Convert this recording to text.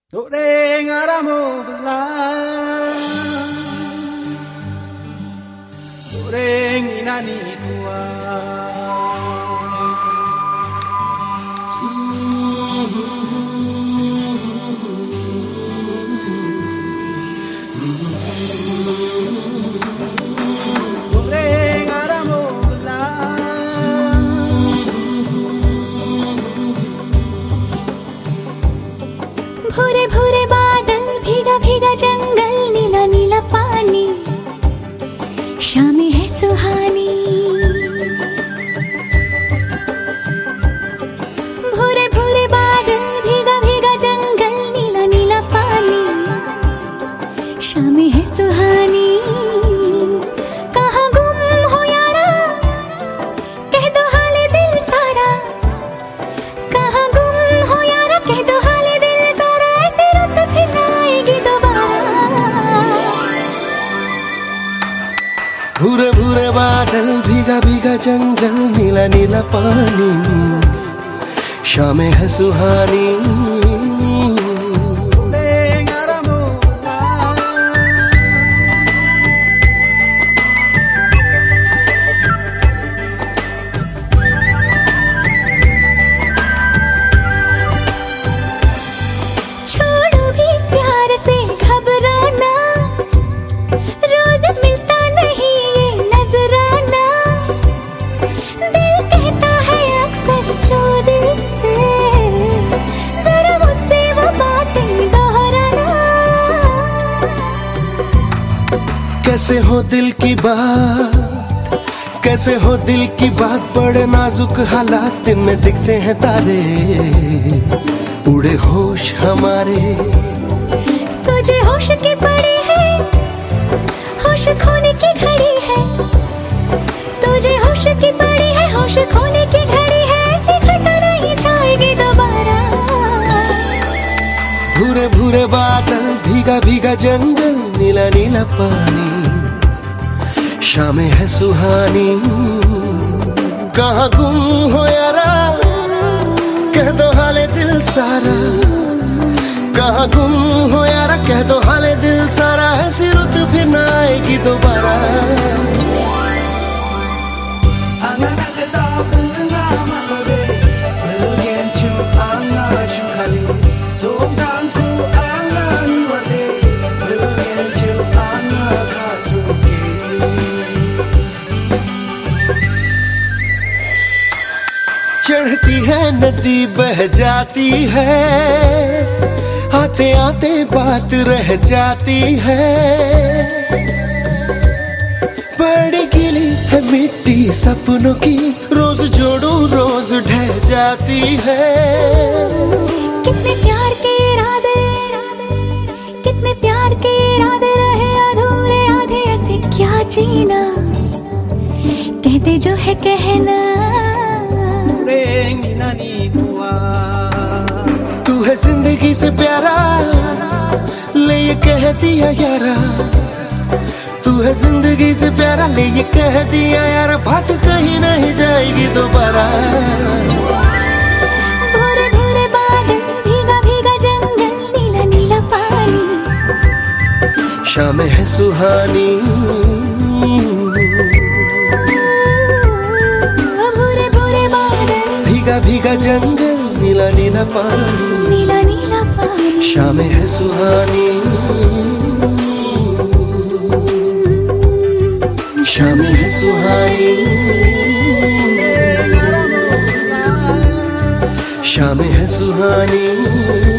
Doreng aramo bela, doreng inani tua. Doreng aramo bela, भूरे भूरे बादल, भीगा भीगा जंगल, नीला नीला पानी, शामें है सुहानी। भूरे भूरे बादल, भीगा भीगा जंगल, नीला नीला पानी, शामें है सुहानी। कहाँ गुम हो यारा, कह दो हाले दिल सारा। कहाँ गुम हो यारा, कह दो हाले दिल सारा। ऐसी रुत फिर ना आएगी दोबारा। भूरे भूरे बादल, भीगा भीगा जंगल, नीला नीला पानी, शामें है सुहानी। doreng aramo bela. छोड़ो भी प्यार से घबराना, रोज मिलता नहीं ये नजराना। दिल कहता है अक्सर जो दिल से, जरा मुझसे वो बातें दोहराना। कैसे हो दिल की बात, कैसे हो दिल की बात, बड़े नाजुक हालात में दिखते हैं तारे, उड़े होश हमारे। तुझे होश की पड़ी है, होश खोने की घड़ी है। तुझे होश की पड़ी है, होश खोने की घड़ी है। ऐसी घटना नहीं जाएगी दोबारा। भूरे भूरे बादल, भीगा भीगा जंगल, नीला नीला पानी, शामें है सुहानी। कहाँ गुम हो यारा, कह दो हाले दिल सारा। कहाँ गुम हो यारा, कह दो हाले दिल सारा। ऐसी रुत फिर ना आएगी दोबारा। Anganagda bunga malore, belgen chu anga chukali. Zongdanku angani wale, belgen chu anga katsuke. चढ़ती है नदी बह जाती है, आते आते बात रह जाती है। बड़ी गीली है मिट्टी सपनों की, रोज जोड़ू रोज ढह जाती है। कितने प्यार के इरादे, कितने प्यार के इरादे रहे अधूरे आधे। ऐसे क्या जीना, कहते जो है कहना। Doreng inani tua. तू है जिंदगी से प्यारा, ले ये कह दिया यारा। तू है जिंदगी से प्यारा, ले ये कह दिया यारा। बात कहीं नहीं जाएगी दोबारा। भूरे भूरे बादल, भीगा भीगा जंगल, नीला नीला पानी, शामें है सुहानी। भूरे भूरे बादल, भीगा भीगा जंगल, नीला नीला पानी, नीला नीला पानी, शामें है सुहानी। शामें है सुहानी, शामें है सुहानी।